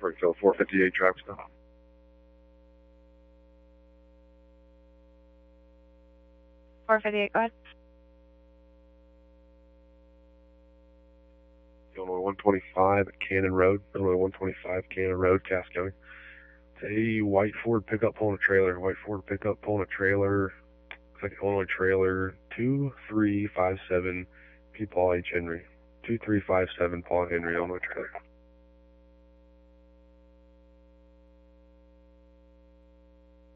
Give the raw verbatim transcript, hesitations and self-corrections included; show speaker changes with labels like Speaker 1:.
Speaker 1: Springfield, four fifty-eight track stop.
Speaker 2: four fifty-eight, go ahead.
Speaker 1: Illinois one twenty-five at Cannon Road. Illinois one twenty-five, Cannon Road, Cass County. It's a white Ford pickup pulling a trailer. White Ford pickup pulling a trailer. Looks like Illinois trailer two three five seven P. Paul H. Henry. two three five seven Paul Henry, Illinois trailer.